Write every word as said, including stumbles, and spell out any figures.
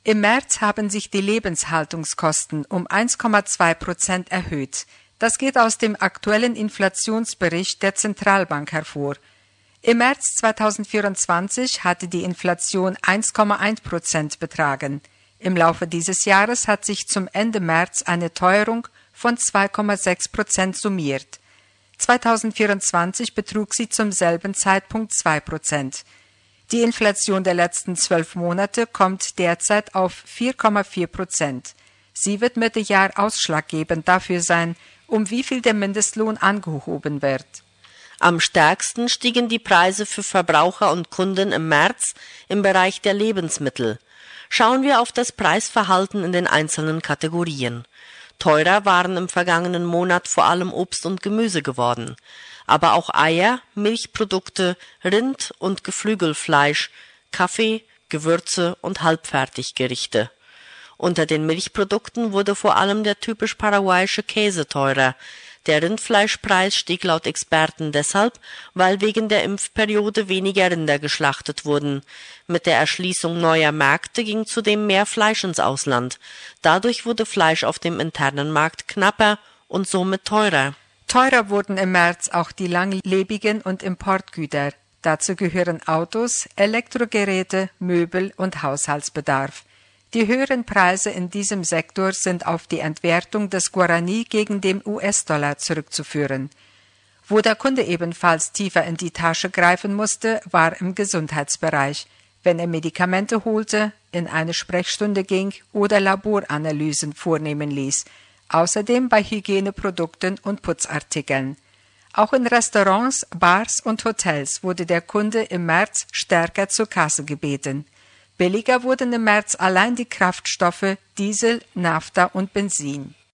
Im März haben sich die Lebenshaltungskosten um eins Komma zwei Prozent erhöht. Das geht aus dem aktuellen Inflationsbericht der Zentralbank hervor. Im März zweitausendvierundzwanzig hatte die Inflation eins Komma eins Prozent betragen. Im Laufe dieses Jahres hat sich zum Ende März eine Teuerung von zwei Komma sechs Prozent summiert. zweitausendvierundzwanzig betrug sie zum selben Zeitpunkt zwei Prozent. Die Inflation der letzten zwölf Monate kommt derzeit auf vier Komma vier Prozent. Sie wird Mitte Jahr ausschlaggebend dafür sein, um wie viel der Mindestlohn angehoben wird. Am stärksten stiegen die Preise für Verbraucher und Kunden im März im Bereich der Lebensmittel. Schauen wir auf das Preisverhalten in den einzelnen Kategorien. Teurer waren im vergangenen Monat vor allem Obst und Gemüse geworden, aber auch Eier, Milchprodukte, Rind- und Geflügelfleisch, Kaffee, Gewürze und Halbfertiggerichte. Unter den Milchprodukten wurde vor allem der typisch paraguayische Käse teurer. Der Rindfleischpreis stieg laut Experten deshalb, weil wegen der Impfperiode weniger Rinder geschlachtet wurden. Mit der Erschließung neuer Märkte ging zudem mehr Fleisch ins Ausland. Dadurch wurde Fleisch auf dem internen Markt knapper und somit teurer. Teurer wurden im März auch die langlebigen und Importgüter. Dazu gehören Autos, Elektrogeräte, Möbel und Haushaltsbedarf. Die höheren Preise in diesem Sektor sind auf die Entwertung des Guarani gegen den U S-Dollar zurückzuführen. Wo der Kunde ebenfalls tiefer in die Tasche greifen musste, war im Gesundheitsbereich, wenn er Medikamente holte, in eine Sprechstunde ging oder Laboranalysen vornehmen ließ, außerdem bei Hygieneprodukten und Putzartikeln. Auch in Restaurants, Bars und Hotels wurde der Kunde im März stärker zur Kasse gebeten. Billiger wurden im März allein die Kraftstoffe Diesel, Naphtha und Benzin.